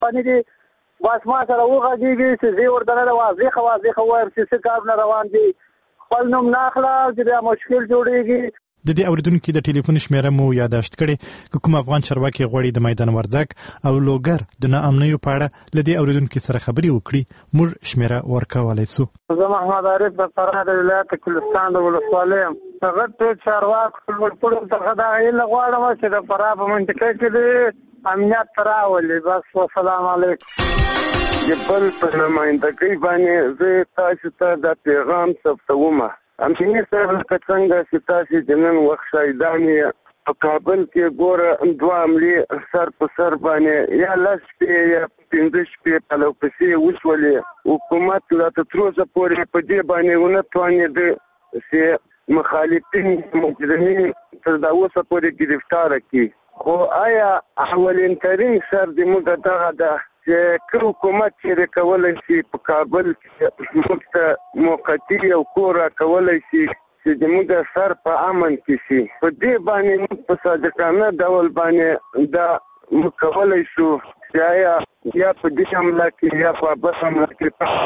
پانی دي بس ما سره وغږېږي چې زه ورته نه واضح وایم چې څه کار نه روان دي خپل نوم نه اخله چې بیا مشکل جوړېږي. د دې اوریدونکو د ټلیفون شمیره مو یاداشت کړې که کوم افغان چارواکي غواړي د میدان وردګ او لوګر د ناامنیو په اړه له دې اوریدونکو سره خبرې وکړي موږ شمیره ورکولی سو. زه محمد عارف د فراه د ولایت کلستان د ولسوالۍ یم. هغه ټول چارواکو ټول څخه دا هیله غواړم چې د فراه په منطقه کې د امنیت راولي. بس والسلام علیکم. د بل په نمایندګۍ باندې زه تاسو ته د پیغام ثبتوم. امنیت سره څنګه چې تاسو د نن وخت شاهدان په کابل کې ګوره 2 حملې سر په سر باندې یا لس شپې یا 15 شپې په لوپسې وشولې. حکومت لا تر اوسه پورې په دې باندې ونه توانېده چې مخالفین مجرمین تر دا اوسه پورې گرفتار کړي. خو آیا اولین ترین سر د موږ دغه ده چې حکومت چې کولی شي په کابل کې موږ ته موقتي او کور کولی شي چې زموږ سر په امن کې شي. په دې باندې موږ په صادقانه ډول باندې دا موږ کولی شو چې آیا یا په دې حمله کې یا په بل حمله کې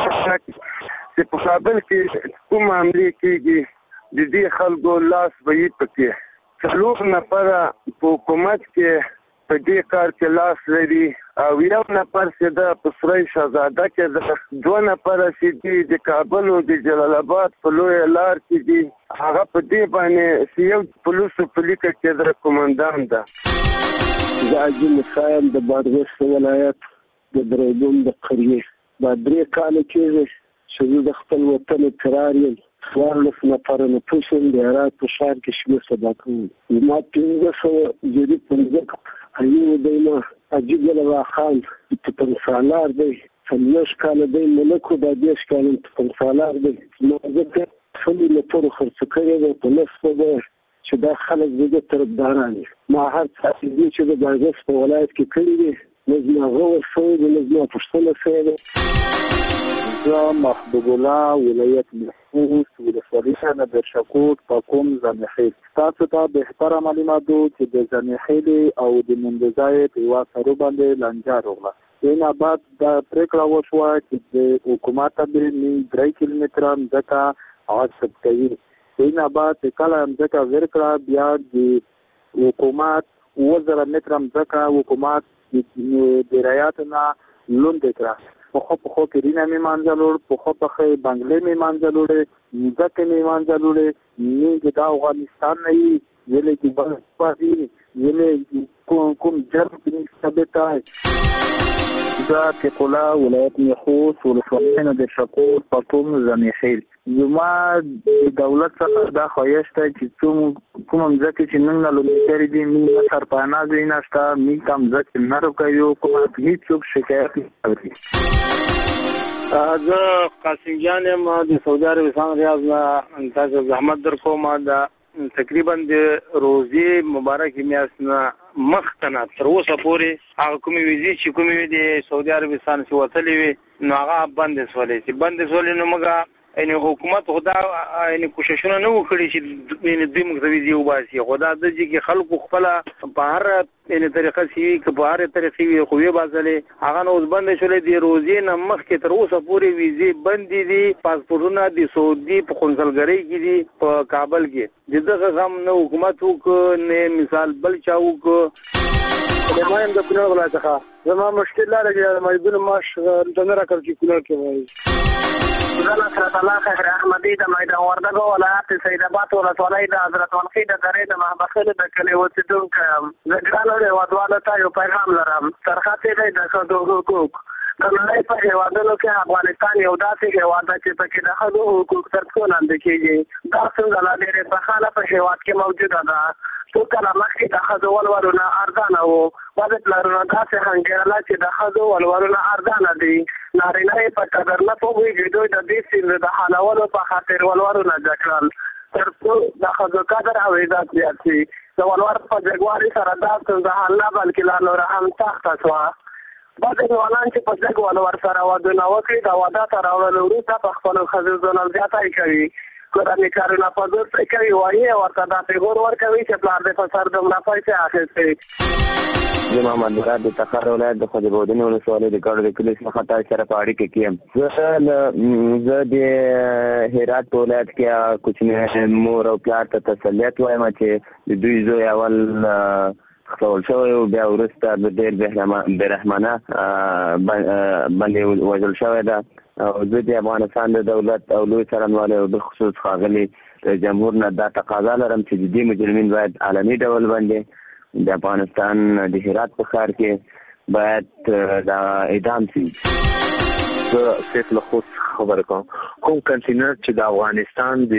چې په کابل کې کوم حملې کېږي د دې خلکو لاس به یې پکې 4 نفره په حکومت کې په دې کار کې لاس لري او 1 نفر چې د پسرای شهزاده کې 2 نفر چې د کابل او د جلال آباد په لوی لار کې دي هغه په دې باندې یو پولیسو پلیکه کې د قومندان ده. د اجل خان د بادغیس ولایت د درېدون د قریه دا 3 کال کې چې د خپل وطن قرار یم 14 نفر نه پوښتنه د هرات په شهر کې شمیر صداقت ما 1500 جری پنځه ایو دایمه عجیب الله خان په سالار دی څلوش کال دی ملک د 10 کال په سالار دی نو ځکه څلور له پورو خرڅ کړي په نسبه ده چې دا خلک دغه طرفداران ما هر څه چې د بادغیس په ولایت کې کړی دي نظم غوړ شوی د نظم پښتنه سره محبوب الله ولایت محفوظ ولسوالی نادر شکوت پاکوم زنخیل. تاسو ته بهتره معلومات دو چې د زنخیل او د مندزای په واسطه باندې لنجا روغله. این بعد د پریکړه وشوه چې د حکومت به 3 کیلومتر ځکه عاصب کوي. این بعد کله ځکه ورکړه بیا د حکومت 1000 متر ځکه حکومت د رایاتنا لوند کړه. په خو کې رینا می منځلور په خو په بنگلې می منځلور ځکه می منځلور نه د افغانستان نه ویلې کې بل پاتې ویلې کوم جرم کې ثابتای دا کې کولا ولایت میخوص ولسوالی نادر شکوت پاکوم زنخیل. زما دولت څخه دا خواهش ده چې کوم ځکه چې نن له لومړی دي موږ سرپانا غویناشته می کم ځکه نه راکایو کوم هیڅ څوک شکایت نه کوي. زه قاسم جان یم د سعودي عربستان ریاض نه تاسو زحمت در کوم دا تقریبا د روزي مبارک میاشت نه مخکنه تر اوسه پورې هغه کومې ویزې چې کومې د سعودي عربستان څخه وتلې وي نو هغه بندې شولې چې بندې شولې نو موږ ان حکومت خدا ان کوششونه نه وکړي چې د مغزوي وباسي خدا د چې خلکو خپل په هر ان طریقه سي په هر طریقې خو یې بازلې هغه نو بند شولې د روزي نه مخ کې تر اوسه پورې ویزې بندې دي. پاسپورتونه د سعودي په قونسلګرۍ کې دي په کابل کې دغه غم نه حکومت وک نه مثال بل چاو کو زمایم د کونړ ولایت څخه زما مشکل لري چې مېدون ماش د نه راکړ چې کونړ کې وایي زنا سره الله خیر احمدی د میدان وردګ ولایت سید آباد ولسوالۍ د حضرت ولخی د درې د محبخل د کلی اوسیدونکو زګرانو له ودواله ته یو پیغام لرم. ترخاته د خدو حقوق د نړۍ په هیوادونو کې افغانستان یو داسې هیواد چې پکې د خدو حقوق تر څو لاندې کېږي. دا څنګه لا ډېرې په خاله په هیواد کې موجوده ده. څو کله مخکې د خدو ولورونه ارزانه وو واده پلرونه داسې هنګېرله چې د خدو ولورونه ارزانه دي. نارینه یې په قدر نه پوهېږي دوی د دې سیند د حلولو په خاطر ولورونه جګ کړل تر څو د ښځو قدر او عزت زیات شي. د ولور په جګوالي سره دا ستونزه حل نه بلکې لا نوره هم سخته شوه. بعضې ځوانان چې په جګ ولور سره ودونه وکړي د واده ته راوړلو وروسته په خپلو ښځو ظلم زیاتی کوي. کورني کارونه په زور پرې کوي وایي ورته دا پیغور ورکوي چې پلار دې په سر دومره پیسې اخیستې. زه محمد مراد د تخار ولایت د خواجه ولسوالۍ د ګاډو د کلي څخه تاسو سره په اړیکه کې یم. زه د هرات په ولایت کې کوچنی مور او پلار ته تسلیت وایم چې د دوی زوی اول خپل شوی او بیا وروسته د ډېر بېرحمانه باندې وژل شوی ده. او زه د افغانستان د دولت او لوی څارنوالۍ او بالخصوص ښاغلي جمهور نه دا تقاضا لرم چې د دې مجرمین باید علني ډول باندې د افغانستان د هرات په ښار کې باید دا اعدام شي. زه سیف له خوست خبره کوم. کوم کنټینر چې د افغانستان د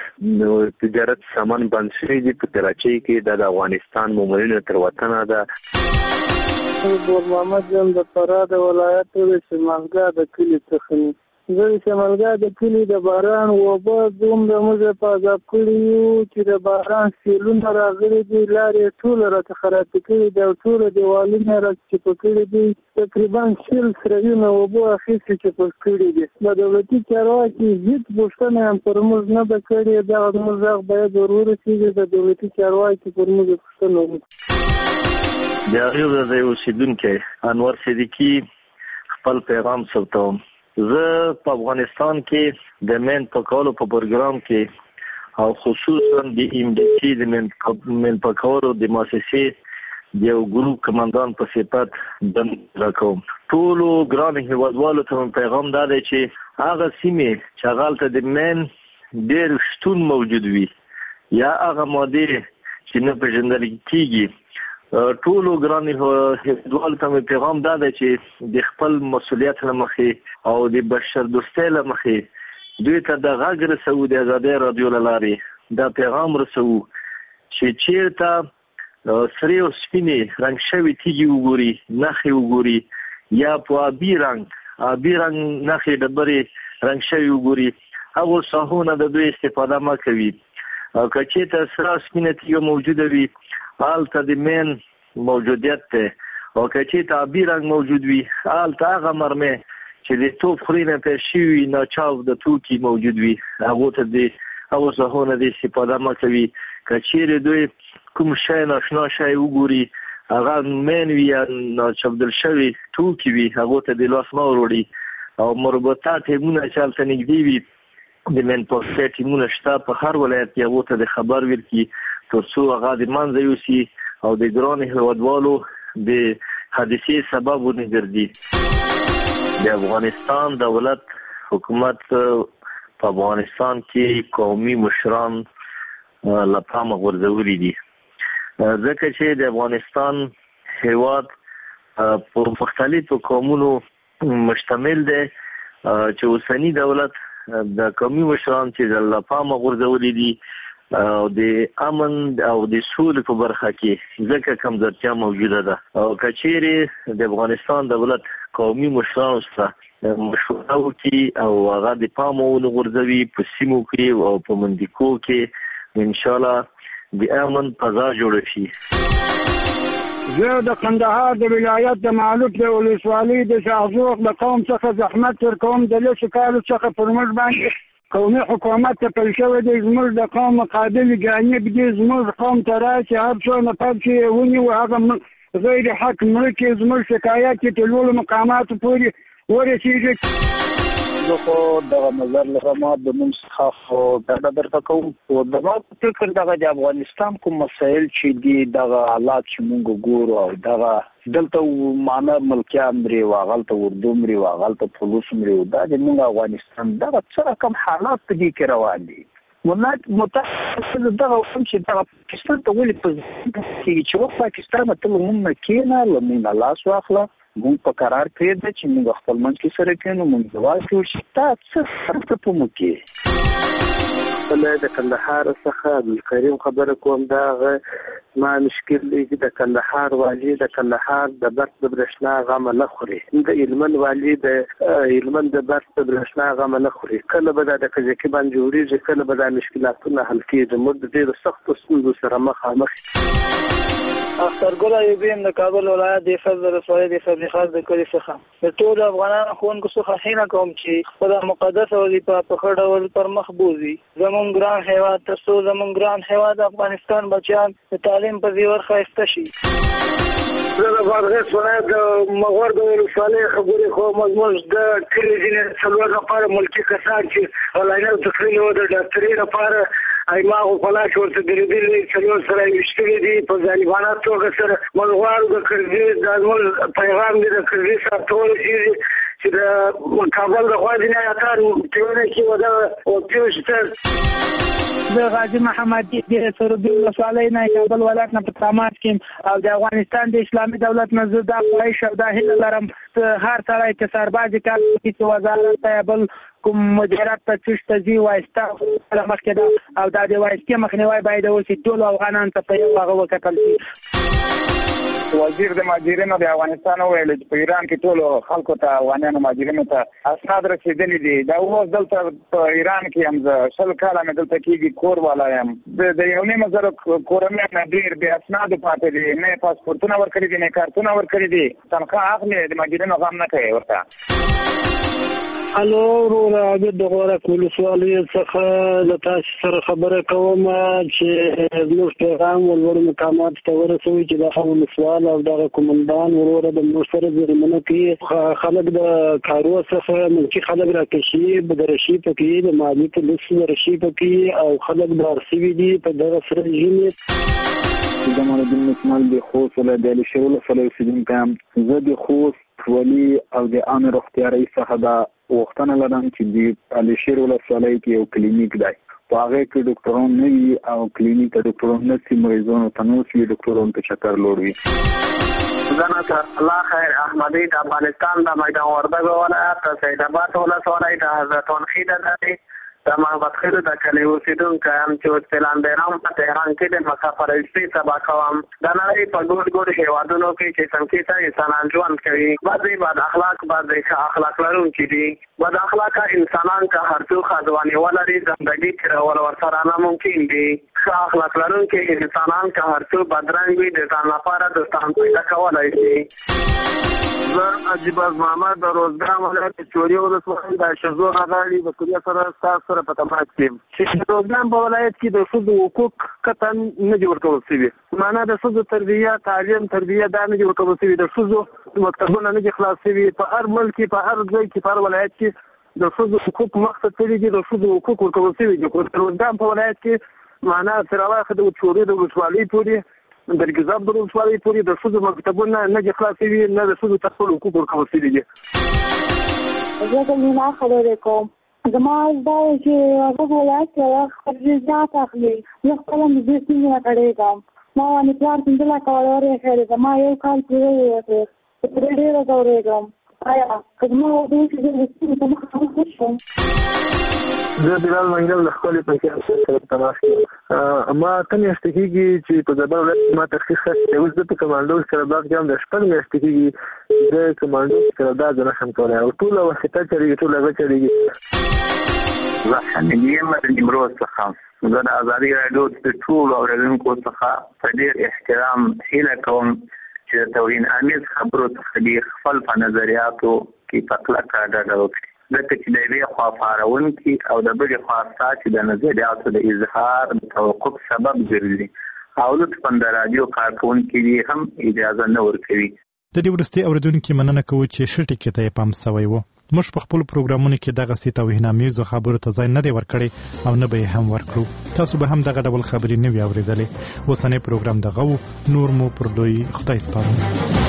تجارت سامان بند شوی دی په کراچۍ کې د افغانستان مامورینو تر وطنه ده. ګل محمد یم د فراه د ولایت د شمالګا د کلي څخه. زه د شمالګا د کلي د باران اوبه دومره موږ په عذاب کړي یو چې د باران سیلونه راغلي دي، لارې ټوله راته خرابې کړي دي او ټوله دیوالونه راته چپه کړي دي. تقریبا 100 سرویونه اوبه اخیستې چپه کړي دي. د دولتي چارواکي هېڅ پوښتنه هم پر موږ نه ده کړې. دغه زموږ غږ باید ور ورسېږي. د دولتي چارواکي پر موږ پوښتنه وکړي. د هغې ورځې اوسېدونکی انور صدیقي خپل پیغام ثبتوم. زه په افغانستان کې د مین پکولو په پروګرام کې او خصوصا د MDC د مین پکولو د مؤسسې د یو ګروپ کمانډان په صفت دند راکوم. ټولو ګران هیوادوالو ته پیغام دا دی چې هغه سیمې چې هغلته د مین ډېر شتون موجود وي یا هغه مادې چې نه پېژندل کېږي، ټولو ګران هیوادوالو ته پیغام دا دی چې د خپل مسؤلیت له مخې او د بشر دوستۍ له مخې دوی ته د غږ رسوو، د ازادۍ راډیو له لارې دا پیغام رسوو چې چېرته سرې او سپینې رنګ شوي تیږې وګوري، نښې وګوري، یا په آبي رنګ نښې ډبرې رنګ شوي وګوري، هغو ساحو نه د دوی استفاده مه کوي. که چېرته سره سپینه تیږه موجوده وي هلته د مین موجودیت دی، او که چېرته آبي رنګ موجود وي هلته هغه مرمۍ چې د توپ خولې نه پیل شوي ناچاو د توکي موجود وي، هغو ته د هغو ساحو نه د استفاده مه کوي. که چېرې دوی کوم شی ناشنا شی وګوري، هغه مین وي یا ناچاودل شوي توکي وي، هغو ته د لاس مه وروړي. او مربوطه ټیمونه چې هلته نږدې وي، د مین پوسټ ټیمونه شته په هر ولایت کې، هغو ته د خبر ورکړي تر څو هغه د منځه یوسي او د ګرانو هیوادوالو د حادثې سبب ونه ګرځي. د افغانستان دولت حکومت په افغانستان کې قومي مشران له پامه غورځولي دي، ځکه چې د افغانستان هیواد په مختلفو قومونو مشتمل دی چې اوسنی دولت د قومي مشران چې له پامه غورځولي دي او د امن او د سولې په برخه کې ځکه کمزورتیا موجوده ده. او که چیرې د افغانستان دولت قومي مشرانو سره مشوره وکړي او هغه د پامه ونه غورځوي په سیمو کې او په منطقو کې، انشاءالله د امن فضا جوړه شي. زه د کندهار د ولایت د معلوف د ولسوالۍ د شاهزوق د قوم څخه زحمت تر کوم د لسو کالو څخه پر موږ باندې قومي حکومت ته پیل شوی دی. زموږ د قوم مقابل جانب دی، زموږ قوم ته راشي هر څو نفر چې ونیو هغه غیر حق مړه کې زموږ شکایات چې تر لوړو مقاماتو پورې ورسېږي. زه خو دغه نظر لرم د موږ څخه خو ډاډه درته کوم خو زما په فکر دغه د افغانستان کوم مسایل چې دي دغه حالات چې موږ ګورو او دغه دلته معنا ملکیان مري او هغلته اردو مري او هغلته پولیس مري او دا د موږ افغانستان دغه څه رقم حالات په دې کې روان دي. متاسفه دغه هم چې دغه پاکستان ته ولې په چې وخت پاکستان ته موږ نه کېنه له موږ لاس واخله موږ په قرار پرېږده چې موږ خپل منځ کې سره کېنو موږ ځواب جوړ شي. تا څه څه په موږ کې د کندهار څخه عبدالکریم خبره کوم. دغه ما مشکل دی چې د کندهار والي د کندهار د برق د برېښنا غمه نه خوري، د هلمند والي د هلمند د برق د برېښنا غمه نه خوري. کله به دا د کجکي باندې جوړېږي، کله به دا مشکلاتونه حل کېږي. موږ د ډېرو سختو ستونزو سره مخامخ. اخترګل ایوبي د کابل ولایت د فضل رسوالۍ د فضل خاص د کلي څخه د ټولو افغانانو ښوونکو څخه هیله کوم چې خپله مقدسه وظیفه په ښه ډول پر مخ بوځي. زموږ ګران هېواد تر څو زموږ ګران هېواد افغانستان بچیان د تعلیم په زیور ښایسته شي. زه د بادغیس ولایت د مغور د ولسوالۍ خبرې کوم. زموږ د کلي ځینې څلور لپاره ملکي کسان چې لاینر تقریر و د ډاکټرۍ لپاره ایماغو په لاس ورته درېدلي څلور سره یې ویشتلي دي په ظالمانه توګه سره. موږ غواړو د کرزي دا زموږ پیغام دی د کرزي سره ته ورسېږي چې د کابل د خوا ځینې ایاتان ټولنه کې وده وپېوشته. د غازي محمد د سرودي ولسوالۍ نه کابل ولایت نه په تماس کې او د افغانستان د اسلامي دولت نه زه دا خواهش او دا هیله لرم هر سړی چې سربازي کار کوي چې وزارت ته بل کوم مدیریت ته چشته ځي وایسته مخکې ده او دا د وایستې مخنیوی باید وشي. ټولو افغانانو ته په یو هغه وکتل شي. وزیر د مهاجرینو د افغانستان وویل چې په ایران کې ټولو خلکو ته افغانانو مهاجرینو ته اسناد رسېدلي دي. دا اوس دلته په ایران کې هم زه 20 کاله مې دلته کېږي کور والا یم. د 1.5 کورنۍ نه ډېر بې اسنادو پاتې دي. نه پاسپورټونه ورکړي دي نه کارتونه ورکړي دي. تنخواه اخلي د مهاجرینو غم نه کوي ورته. الو وروره عابد د غورک ولسوالۍ څخه له تاسو سره خبره کوم چې زموږ پیغام ولور مقامات ته ورسوي چې دغه ولسوال او دغه کومندان وروره د موږ سره زیرمنه کوي. خلک د کارو څخه ملکي خلک راکشي بدرشي پکې د مالي پولیس درشي پکې او خلک دارسي دي په دغه سره ژمنه جمال الدین اسماعیل د خوست ولایت د علي ولسوالۍ اوسیدونکی. زه د خوست ولي او د عامه روغتیا رئیس څخه دا وختونه لرم چې د علي ولسوالۍ کې یو کلینیک دی. په هغه کې ډاکټران نه وي او کلینیک ته ډاکټران نه سي مریضانو ته نو سي ډاکټرانو ته چکر لوړ وي. زه الله خیر احمدی د افغانستان د میدان وردګ ولایت د سید آباد ولسوالۍ د حضرت خیده دی د محمد خیل د کلی اوسیدونکی یم چې فلان بیرام په تهران کې د مسافرۍ سبا کوم. د نړۍ په ګوټ ګوټ هیوادونو کې چې څنګه انسانان ژوند کوي بعضې بد اخلاق بعضې ښه اخلاق لرونکي دي. بد اخلاقه انسانان که هر څو ښځوانې ولري زندګي تېرول ورسره ناممکن دي. ښه اخلاق لرونکي انسانان که هر څو بدرنګ وي د ځان لپاره دوستان پیدا کولی شي. زه عجیباز محمد د روزګان ولایت چوري ولسوالۍ د شزو غاړي د کلیه سره تاسو سره په تماس کې چې د روزګان په ولایت کې د ښځو حقوق قطعا نه دي ورکول شوي. معنا د ښځو تربیه تعلیم تربیه دا نه دي ورکول شوي. د ښځو مکتبونه نه دي خلاص شوي. په هر ملک کې په هر ځای کې په هر ولایت کې د ښځو حقوق مقصد کړي دي. د ښځو حقوق ورکول شوي دي. د روزګان په ولایت کې معنا تر هغه د چوري د ولسوالۍ پورې د ګذاب د ولسوالۍ پورې د ښځو مکتبونه نه دي خلاص شوي نه د ښځو ته خپل حقوق ورکول شوي دي. زه د مینا خبرې کوم. زما دا چې هغه ولایت کې خپل ځات اخلي. زه خپل د دې څنګه کړېږم. ما باندې پلار څنګه لا کولورې خیر زما یو کال پوره وته. پرې ډېر غوړېږم. آیا کله مو دوی چې د څه مخه شوم. زه بلال منګل د خپل پنځه سره تماس کوم. ما ته میاشتې کېږي چې په زابل ولایت ما تحقیق کړی. اوس د کمانډو سره باغ جام د شپږ میاشتې کېږي د کمانډو سره دا نه شم کولی او ټوله واسطه چلېږي ټوله هغه چلېږي. زه حمیدي یم د نیمروز څخه. زه د ازادي راډیو د ټولو اورېدونکو څخه په ډېر احترام هیله کوم چې د توهین آمیز خبرو څخه دې خپل په نظریاتو کې په کلکه ډډه وکړي. ځکه چې د یوې خوا پاروونکي او د بلې خوا ستا چې د نظریاتو د اظهار د توقف سبب ګرځي او لطفا د راډیو کارکوونکي دې هم اجازه نه ورکوي. د دې وروستي اورېدونکي مننه کوو چې ښه ټکي ته یې پام سوی و. موږ په خپلو پروګرامونو کې دغسې توهینامیزو خبرو ته ځای نه دی ورکړی او نه به یې هم ورکړو. تاسو به هم دغه ډول خبرې نه وي اورېدلې. اوسنی پروګرام دغه و. نور مو پر دوی خدای سپارم.